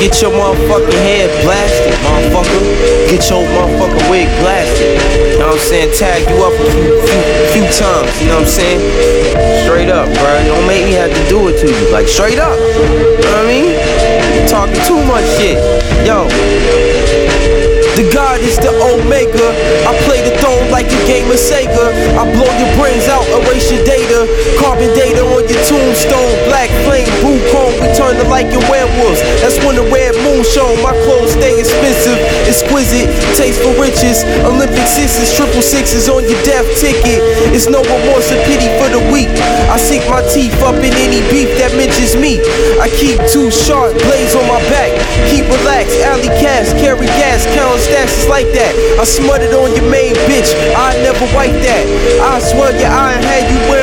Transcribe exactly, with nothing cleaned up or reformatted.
Get your motherfucking head blasted, motherfucker. Get your motherfucking wig blasted. You know what I'm saying? Tag you up a few, few, few times, you know what I'm saying? Straight up, bro. Don't make me have to do it to you. Like, straight up. You know what I mean? You're talking too much shit. Yo. The God is the Omega. I play the throne like a game of Sega. I blow your brains out, erase your data. Carbon data on your tombstone. Black flame, blue chrome, we turn to like your werewolves. That's when the red moon shone. My clothes stay expensive, exquisite, taste for riches. Olympic sixes, triple sixes on your death ticket. It's no remorse or pity for the weak. I sink my teeth up in any beef that mentions me. I keep two sharp blades on my back. Keep relaxed, alley cast, carry gas, count stashes like that. I smutted on your main bitch, I never wipe that. I swear your iron had you wearing